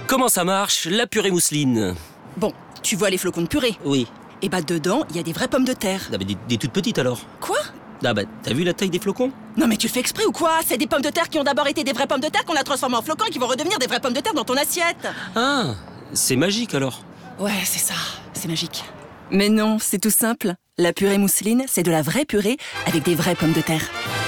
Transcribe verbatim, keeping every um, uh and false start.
Comment ça marche, la purée mousseline? Bon, tu vois les flocons de purée? Oui. Et bah dedans, il y a des vraies pommes de terre. Ah bah des, des toutes petites alors. Quoi? Ah bah t'as vu la taille des flocons? Non mais tu fais exprès ou quoi? C'est des pommes de terre qui ont d'abord été des vraies pommes de terre qu'on a transformées en flocons et qui vont redevenir des vraies pommes de terre dans ton assiette. Ah, c'est magique alors. Ouais, c'est ça, c'est magique. Mais non, c'est tout simple. La purée mousseline, c'est de la vraie purée avec des vraies pommes de terre.